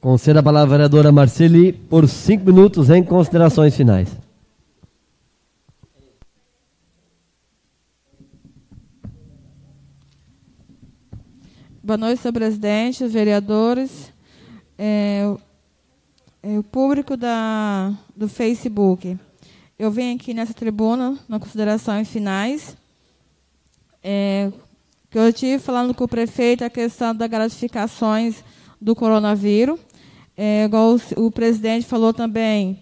Conceda a palavra à vereadora Marceli por 5 minutos em considerações finais. Boa noite, senhor presidente, os vereadores, o público do Facebook. Eu venho aqui nessa tribuna, nas considerações finais, que eu estive falando com o prefeito a questão das gratificações do coronavírus. Igual o presidente falou também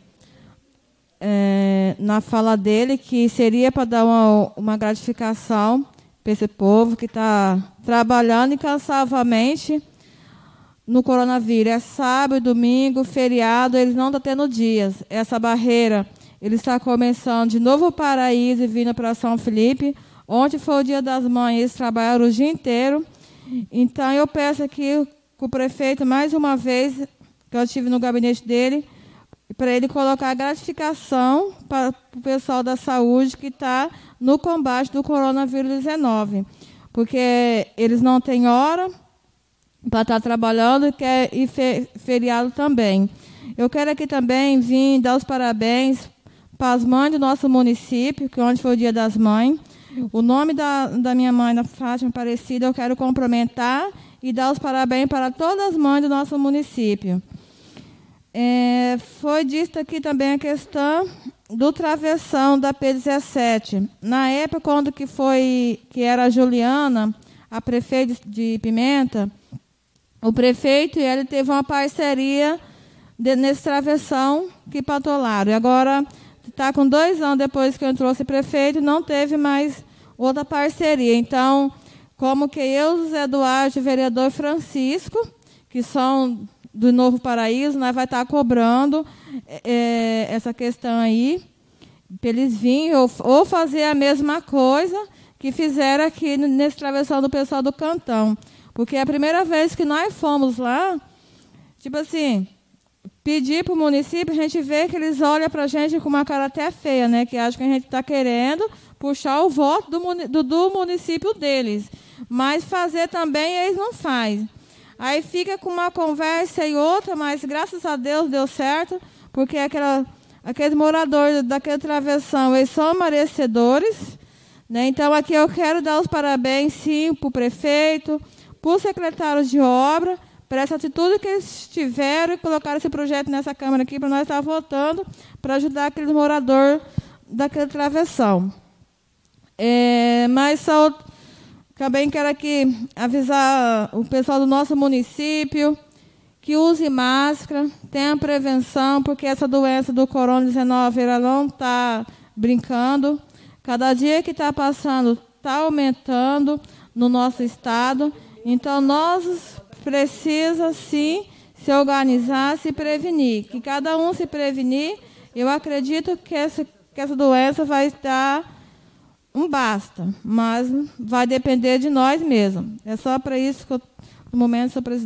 na fala dele, que seria para dar uma gratificação para esse povo que está trabalhando incansavelmente no coronavírus. É sábado, domingo, feriado, eles não estão tendo dias. Essa barreira, ele está começando de Novo Paraíso e vindo para São Felipe. Ontem foi o Dia das Mães, eles trabalharam o dia inteiro. Então, eu peço aqui com o prefeito, mais uma vez, que eu estive no gabinete dele, para ele colocar a gratificação para o pessoal da saúde que está no combate do coronavírus 19. Porque eles não têm hora para estar trabalhando e feriado também. Eu quero aqui também vir dar os parabéns para as mães do nosso município, que ontem foi o Dia das Mães. O nome da minha mãe, da Fátima Aparecida, eu quero cumprimentar e dar os parabéns para todas as mães do nosso município. Foi dito aqui também a questão do travessão da P17. Na época, quando que era a Juliana, a prefeita de Pimenta, o prefeito e ele teve uma parceria nesse travessão que patolaram. E agora está com 2 anos depois que eu trouxe prefeito, não teve mais outra parceria. Então, como que eu, José Duarte e o vereador Francisco, que são do Novo Paraíso, nós vai estar cobrando essa questão aí, para eles virem ou fazer a mesma coisa que fizeram aqui nesse travessão do pessoal do Cantão. Porque a primeira vez que nós fomos lá, tipo assim, pedir para o município, a gente vê que eles olham para a gente com uma cara até feia, né? Que acham que a gente está querendo puxar o voto do município deles. Mas fazer também eles não fazem. Aí fica com uma conversa e outra, mas graças a Deus deu certo, porque aqueles moradores daquele travessão, eles são merecedores, né? Então, aqui eu quero dar os parabéns, sim, para o prefeito, para os secretários de obra, por essa atitude que eles tiveram e colocaram esse projeto nessa Câmara aqui para nós estar votando, para ajudar aqueles moradores daquele travessão. Mas só também quero aqui avisar o pessoal do nosso município que use máscara, tenha prevenção, porque essa doença do Corona-19 ela não está brincando. Cada dia que está passando está aumentando no nosso estado. Então, nós precisamos, sim, se organizar, se prevenir. Que cada um se prevenir, eu acredito que essa doença vai estar um basta, mas vai depender de nós mesmos. É só para isso que eu, no momento, sou presidente.